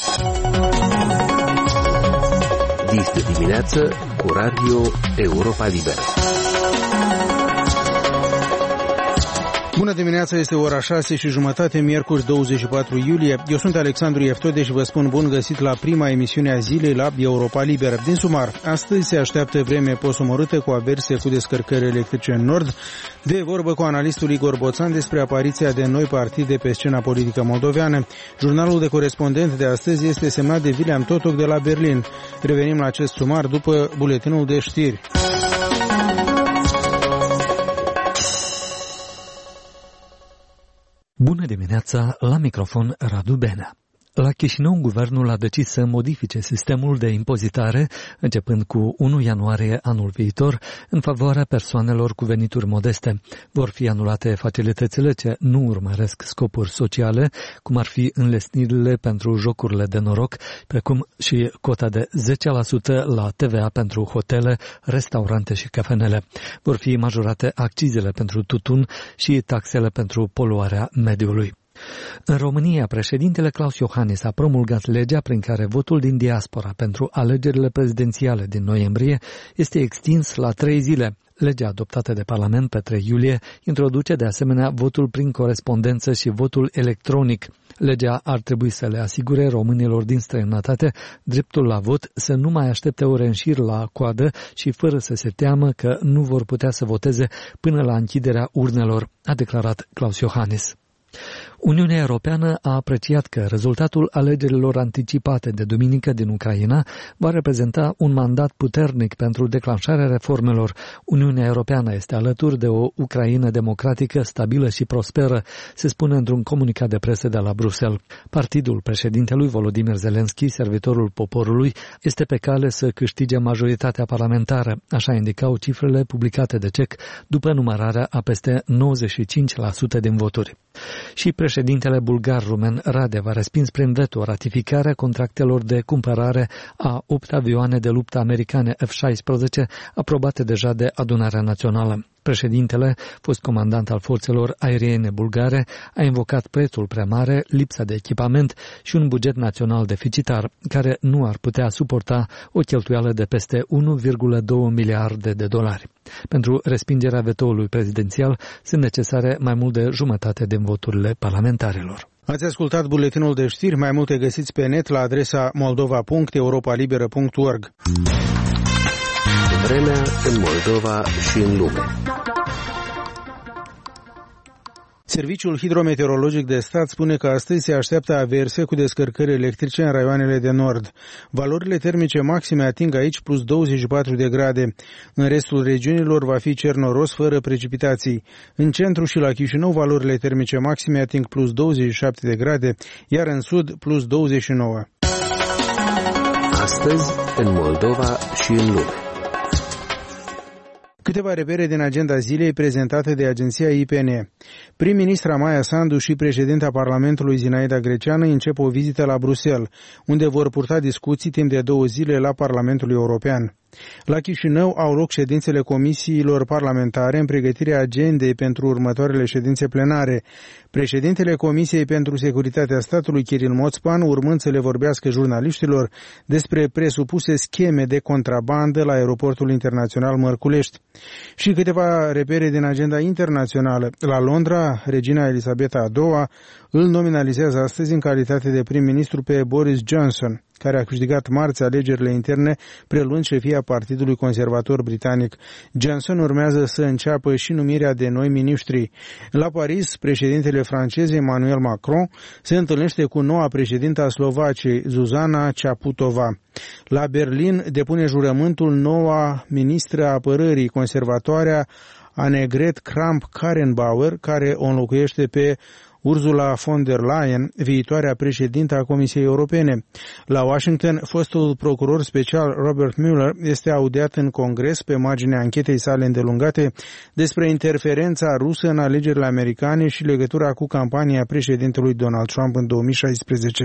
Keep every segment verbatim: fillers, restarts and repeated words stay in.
Dis de dimineață cu Radio Europa Liberă. Bună dimineața, este ora șase și jumătate, miercuri douăzeci și patru iulie. Eu sunt Alexandru Ieftode și vă spun bun găsit la prima emisiune a zilei la Europa Liberă. Din sumar, astăzi se așteaptă vreme posomorâtă cu averse cu descărcări electrice în nord. De vorbă cu analistul Igor Boțan despre apariția de noi partide pe scena politică moldoveană. Jurnalul de corespondent de astăzi este semnat de William Totoc de la Berlin. Revenim la acest sumar după buletinul de știri. Bună dimineața, la microfon Radu Benea. La Chișinău, guvernul a decis să modifice sistemul de impozitare, începând cu întâi ianuarie anul viitor, în favoarea persoanelor cu venituri modeste. Vor fi anulate facilitățile ce nu urmăresc scopuri sociale, cum ar fi înlesnirile pentru jocurile de noroc, precum și cota de zece la sută la T V A pentru hotele, restaurante și cafenele. Vor fi majorate accizele pentru tutun și taxele pentru poluarea mediului. În România, președintele Klaus Iohannis a promulgat legea prin care votul din diaspora pentru alegerile prezidențiale din noiembrie este extins la trei zile. Legea adoptată de Parlament pe trei iulie introduce de asemenea votul prin corespondență și votul electronic. Legea ar trebui să le asigure românilor din străinătate dreptul la vot să nu mai aștepte ore în șir la coadă și fără să se teamă că nu vor putea să voteze până la închiderea urnelor, a declarat Klaus Iohannis. Uniunea Europeană a apreciat că rezultatul alegerilor anticipate de duminică din Ucraina va reprezenta un mandat puternic pentru declanșarea reformelor. Uniunea Europeană este alături de o Ucraină democratică, stabilă și prosperă, se spune într-un comunicat de presă de la Bruxelles. Partidul președintelui Volodymyr Zelensky, servitorul poporului, este pe cale să câștige majoritatea parlamentară, așa indicau cifrele publicate de C E C după numărarea a peste nouăzeci și cinci la sută din voturi. Și președintele bulgar Rumen Radev a respins prin veto ratificarea contractelor de cumpărare a opt avioane de luptă americane F șaisprezece aprobate deja de Adunarea Națională. Președintele, fost comandant al forțelor aeriene bulgare, a invocat prețul prea mare, lipsa de echipament și un buget național deficitar, care nu ar putea suporta o cheltuială de peste unu virgulă doi miliarde de dolari. Pentru respingerea vetoului prezidențial sunt necesare mai mult de jumătate din voturile parlamentarilor. Ați ascultat buletinul de știri, mai multe găsiți pe net la adresa moldova punct europa liberă punct org. Vremea în Moldova și în lume. Serviciul hidrometeorologic de stat spune că astăzi se așteaptă averse cu descărcări electrice în raioanele de nord. Valorile termice maxime ating aici plus douăzeci și patru de grade. În restul regiunilor va fi cer noros fără precipitații. În centru și la Chișinău valorile termice maxime ating plus douăzeci și șapte de grade, iar în sud plus douăzeci și nouă. Astăzi în Moldova și în lume. Câteva repere din agenda zilei prezentate de agenția I P N. Prim-ministra Maia Sandu și președinta Parlamentului Zinaida Greceană încep o vizită la Bruxelles, unde vor purta discuții timp de două zile la Parlamentul European. La Chișinău au loc ședințele comisiilor parlamentare în pregătirea agendei pentru următoarele ședințe plenare. Președintele Comisiei pentru Securitatea Statului, Kiril Moțpan, urmând să le vorbească jurnaliștilor despre presupuse scheme de contrabandă la aeroportul internațional Mărculești. Și câteva repere din agenda internațională. La Londra, regina Elisabeta a doua îl nominalizează astăzi în calitate de prim-ministru pe Boris Johnson, care a câștigat marți alegerile interne, preluând șefia Partidului Conservator Britanic. Johnson urmează să înceapă și numirea de noi miniștri. La Paris, președintele francez Emmanuel Macron se întâlnește cu noua președintă a Slovaciei, Zuzana Čaputová. La Berlin depune jurământul noua ministră a apărării, conservatoarea Annegret Kramp-Karrenbauer, care o înlocuiește pe Ursula von der Leyen, viitoarea președintă a Comisiei Europene. La Washington, fostul procuror special Robert Mueller este audiat în Congres pe marginea anchetei sale îndelungate despre interferența rusă în alegerile americane și legătura cu campania președintelui Donald Trump în două mii șaisprezece.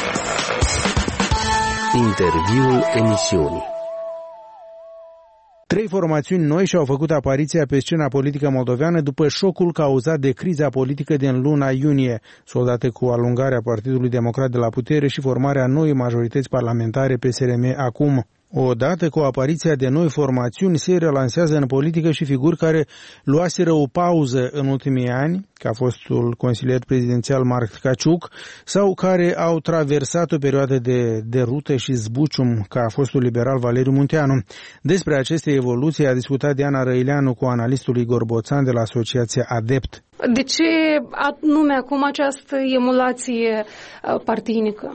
Interviul emisiunii. Trei formațiuni noi și-au făcut apariția pe scena politică moldoveană după șocul cauzat de criza politică din luna iunie, soldate cu alungarea Partidului Democrat de la putere și formarea noii majorități parlamentare P S R M acum. Odată cu apariția de noi formațiuni, se relansează în politică și figuri care luaseră o pauză în ultimii ani, ca fostul consilier prezidențial Marc Caciuc, sau care au traversat o perioadă de derută și zbucium, ca fostul liberal Valeriu Munteanu. Despre aceste evoluții a discutat Diana Răileanu cu analistul Igor Boțan de la Asociația Adept. De ce anume acum această emulație partinică?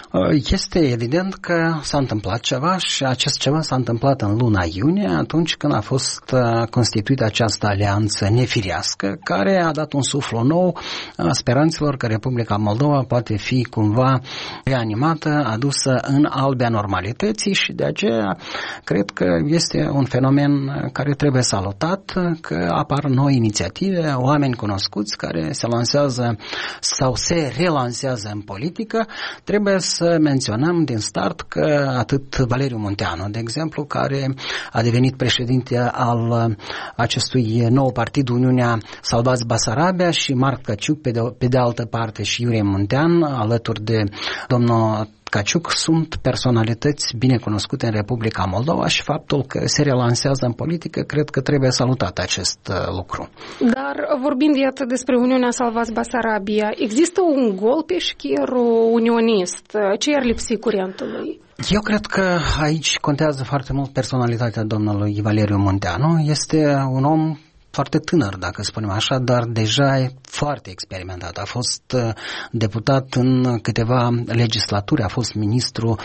Este evident că s-a întâmplat ceva și acest ceva s-a întâmplat în luna iunie, atunci când a fost constituită această alianță nefirească, care a dat un suflu nou speranțelor că Republica Moldova poate fi cumva reanimată, adusă în albea normalității și de aceea cred că este un fenomen care trebuie salutat, că apar noi inițiative, oameni cunoscuți care se lansează sau se relansează în politică. Trebuie să menționăm din start că atât Valeriu Munteanu, de exemplu, care a devenit președinte al acestui nou partid Uniunea Salvați Basarabia, și Marc Caciuc, pe de, pe de altă parte, și Iurie Muntean, alături de domnul Caciuc, sunt personalități bine cunoscute în Republica Moldova și faptul că se relansează în politică, cred că trebuie salutat acest lucru. Dar vorbind iată despre Uniunea Salvați Basarabia, există un gol pe șchierul unionist? Ce i-ar lipsi curentului? Eu cred că aici contează foarte mult personalitatea domnului Valeriu Munteanu. Este un om foarte tânăr, dacă spunem așa, dar deja e foarte experimentat. A fost deputat în câteva legislaturi, a fost ministru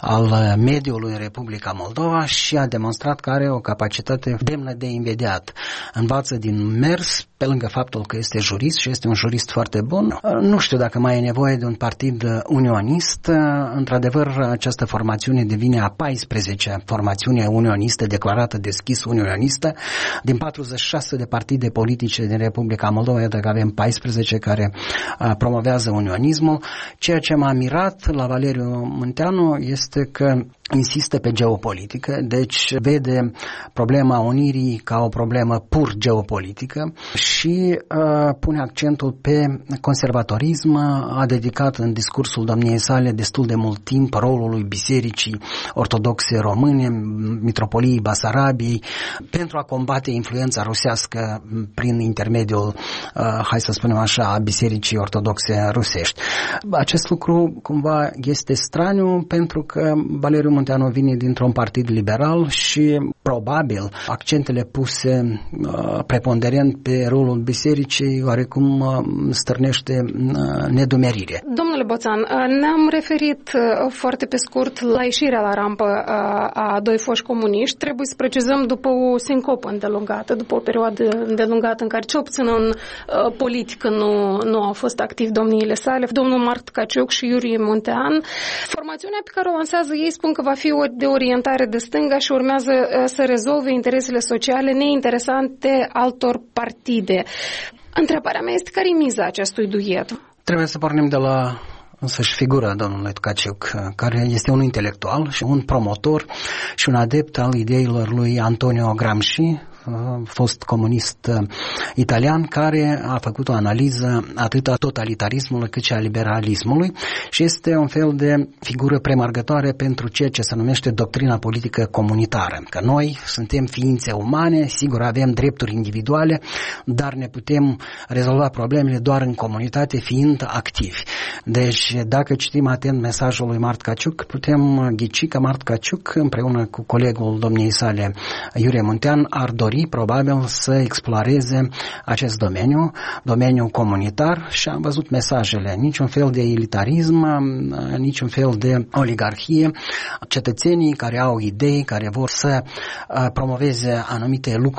al mediului în Republica Moldova și a demonstrat că are o capacitate demnă de invidiat. Învață din mers, pe lângă faptul că este jurist și este un jurist foarte bun. Nu știu dacă mai e nevoie de un partid unionist. Într-adevăr, această formațiune devine a paisprezecea formațiune unionistă, declarată deschis unionistă. Din patruzeci și șase de partide politice din Republica Moldova, iată că avem paisprezece care promovează unionismul. Ceea ce m-a mirat la Valeriu Munteanu este că insistă pe geopolitică, deci vede problema unirii ca o problemă pur geopolitică și uh, pune accentul pe conservatorism. A dedicat în discursul domniei sale destul de mult timp rolului Bisericii Ortodoxe Române, Mitropoliei Basarabiei, pentru a combate influența rusească prin intermediul, uh, hai să spunem așa, a Bisericii Ortodoxe rusești. Acest lucru cumva este straniu pentru că Valeriu Munteanu vine dintr-un partid liberal și probabil accentele puse uh, preponderent pe rolul bisericii oarecum uh, stârnește uh, nedumerire. Domnule Boțan, ne-am referit uh, foarte pe scurt la ieșirea la rampă uh, a doi foști comuniști. Trebuie să precizăm după o sincopă îndelungată, după o perioadă îndelungată în care cel puțin în uh, politică nu, nu au fost activi domniile sale, domnul Marc Caciuc și Iurie Muntean. Formațiunea pe care o lansează ei spun că va fi o de orientare de stânga și urmează uh, să rezolve interesele sociale neinteresante altor partide. Întrebarea mea este, care e miza acestui duet? Trebuie să pornim de la însăși figura domnului Caciuc, care este un intelectual și un promotor și un adept al ideilor lui Antonio Gramsci, fost comunist italian, care a făcut o analiză atât a totalitarismului cât și a liberalismului și este un fel de figură premargătoare pentru ceea ce se numește doctrina politică comunitară. Că noi suntem ființe umane, sigur avem drepturi individuale, dar ne putem rezolva problemele doar în comunitate, fiind activi. Deci, dacă citim atent mesajul lui Marc Caciuc, putem ghici că Marc Caciuc, împreună cu colegul domniei sale Iurie Muntean, ar dori probabil să exploreze acest domeniu, domeniul comunitar, și am văzut mesajele, niciun fel de elitarism, niciun fel de oligarhie, cetățenii care au idei, care vor să promoveze anumite lucruri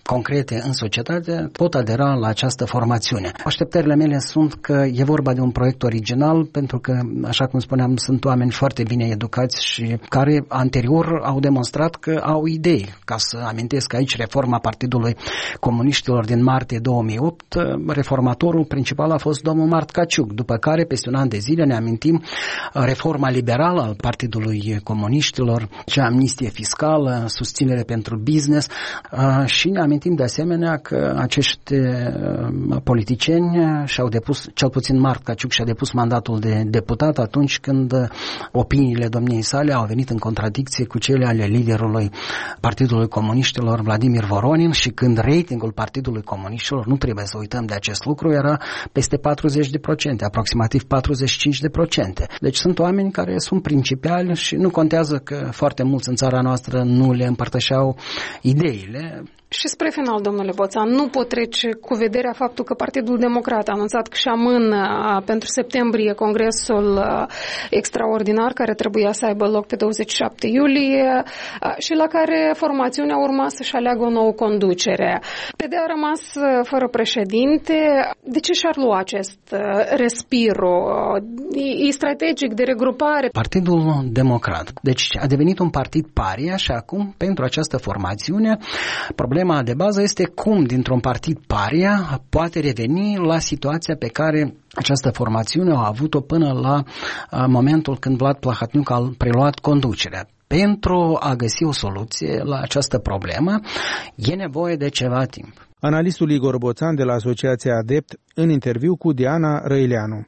concrete în societate pot adera la această formațiune. Așteptările mele sunt că e vorba de un proiect original, pentru că, așa cum spuneam, sunt oameni foarte bine educați și care anterior au demonstrat că au idei. Ca să amintesc aici reforma Partidului Comuniștilor din martie două mii opt, reformatorul principal a fost domnul Mart Caciuc, după care, peste un an de zile, ne amintim reforma liberală al Partidului Comuniștilor, cea amnistie fiscală, susținere pentru business și ne amintim de asemenea că acești politicieni și-au depus, cel puțin Mart Caciuc și-a depus mandatul de deputat atunci când opiniile domniei sale au venit în contradicție cu cele ale liderului Partidului Comuniștilor, Vladimir Voronin, și când ratingul Partidului Comuniștilor, nu trebuie să uităm de acest lucru, era peste patruzeci de procente, aproximativ patruzeci și cinci de procente. Deci sunt oameni care sunt principiali și nu contează că foarte mulți în țara noastră nu le împărtășeau ideile. Și spre final, domnule Boțan, nu pot trece cu vederea faptul că Partidul Democrat a anunțat că și amână pentru septembrie congresul extraordinar care trebuia să aibă loc pe douăzeci și șapte iulie și la care formațiunea urma să-și aleagă o nouă conducere. P D a rămas fără președinte. De ce și-ar lua acest respiro? E strategic de regrupare? Partidul Democrat. Deci a devenit un partid paria și acum, pentru această formațiune, problema Problema de bază este cum dintr-un partid paria poate reveni la situația pe care această formațiune a avut-o până la momentul când Vlad Plahotniuc a preluat conducerea. Pentru a găsi o soluție la această problemă e nevoie de ceva timp. Analistul Igor Boțan de la Asociația Adept în interviu cu Diana Răileanu.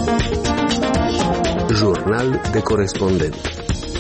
Jurnal de corespondent.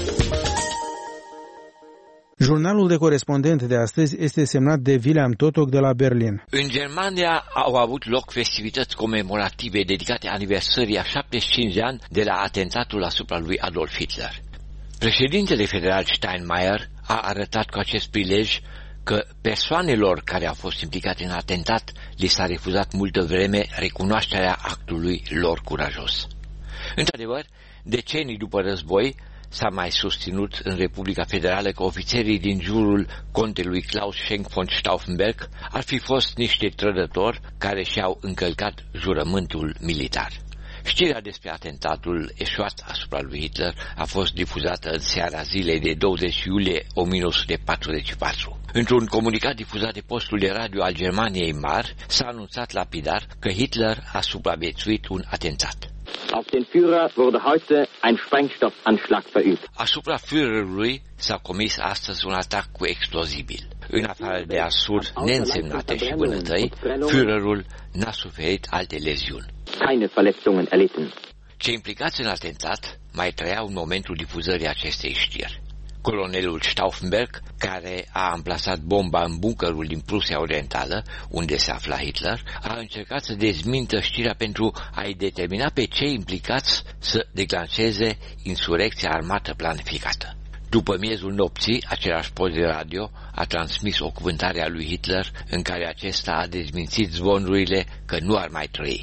Jurnalul de corespondent de astăzi este semnat de William Totok de la Berlin. În Germania au avut loc festivități comemorative dedicate aniversării a șaptezeci și cinci de ani de la atentatul asupra lui Adolf Hitler. Președintele federal Steinmeier a arătat cu acest prilej că persoanelor care au fost implicate în atentat li s-a refuzat multă vreme recunoașterea actului lor curajos. Într-adevăr, decenii după război, s-a mai susținut în Republica Federală că ofițerii din jurul contelui Klaus Schenk von Stauffenberg ar fi fost niște trădători care și-au încălcat jurământul militar. Știrea despre atentatul eșuat asupra lui Hitler a fost difuzată în seara zilei de douăzeci iulie o mie nouă sute patruzeci și patru. Într-un comunicat difuzat de postul de radio al Germaniei Mari, s-a anunțat lapidar că Hitler a supraviețuit un atentat. Auf den Führer wurde heute ein Sprengstoffanschlag verübt. Asupra Führerului s-a comis astăzi un atac cu explozibil. În afară de asuri neînsemnate și vânătăi, Führerul n-a suferit alte leziuni. Keine Verletzungen erlitten. Cei implicați în atentat mai trăiau în momentul difuzării acestei știri. Colonelul Stauffenberg, care a amplasat bomba în buncărul din Prusia Orientală, unde se afla Hitler, a încercat să dezmintă știrea pentru a-i determina pe cei implicați să declanșeze insurecția armată planificată. După miezul nopții, același post de radio a transmis o cuvântare a lui Hitler în care acesta a dezmințit zvonurile că nu ar mai trăi.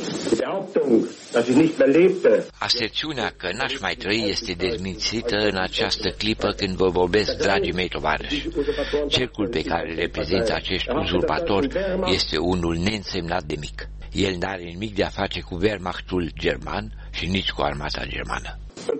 Aserțiunea că n-aș mai trăi este dezmințită în această clipă când vă vorbesc, dragii mei tovarăși. Cercul pe care îl reprezintă acești uzurpatori este unul neînsemnat de mic. El n-are nimic de a face cu Wehrmachtul german și nici cu armata germană.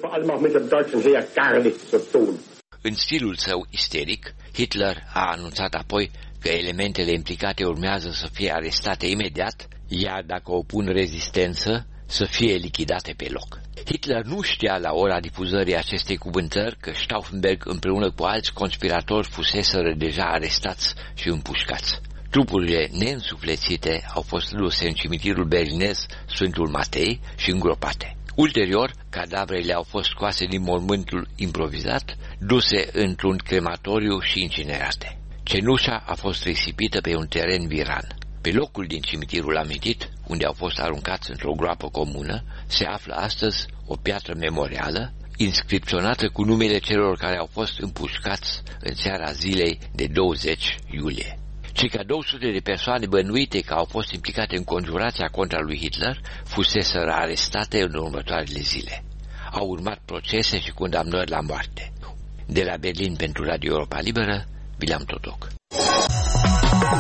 În stilul său isteric, Hitler a anunțat apoi că elementele implicate urmează să fie arestate imediat, iar dacă opun rezistență, să fie lichidate pe loc. Hitler nu știa la ora difuzării acestei cuvântări că Stauffenberg împreună cu alți conspiratori fuseseră deja arestați și împușcați. Trupurile neînsuflețite au fost duse în cimitirul berlinez Sfântul Matei și îngropate. Ulterior, cadavrele au fost scoase din mormântul improvizat, duse într-un crematoriu și incinerate. Cenușa a fost risipită pe un teren viran. Pe locul din cimitirul amintit, unde au fost aruncați într-o groapă comună, se află astăzi o piatră memorială, inscripționată cu numele celor care au fost împușcați în seara zilei de douăzeci iulie. Circa două sute de persoane bănuite că au fost implicate în conjurația contra lui Hitler fuseseră arestate în următoarele zile. Au urmat procese și condamnări la moarte. De la Berlin pentru Radio Europa Liberă, William Totok.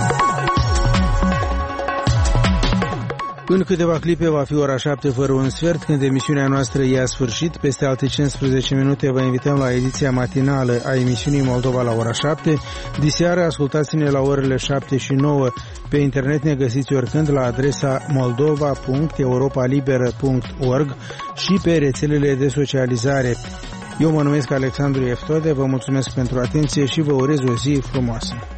În câteva clipe va fi ora șapte fără un sfert, când emisiunea noastră ia sfârșit. Peste alte cincisprezece minute vă invităm la ediția matinală a emisiunii Moldova la ora șapte. Diseară ascultați-ne la orele șapte și nouă. Pe internet ne găsiți oricând la adresa moldova punct europa liberă punct org și pe rețelele de socializare. Eu mă numesc Alexandru Eftode, vă mulțumesc pentru atenție și vă urez o zi frumoasă.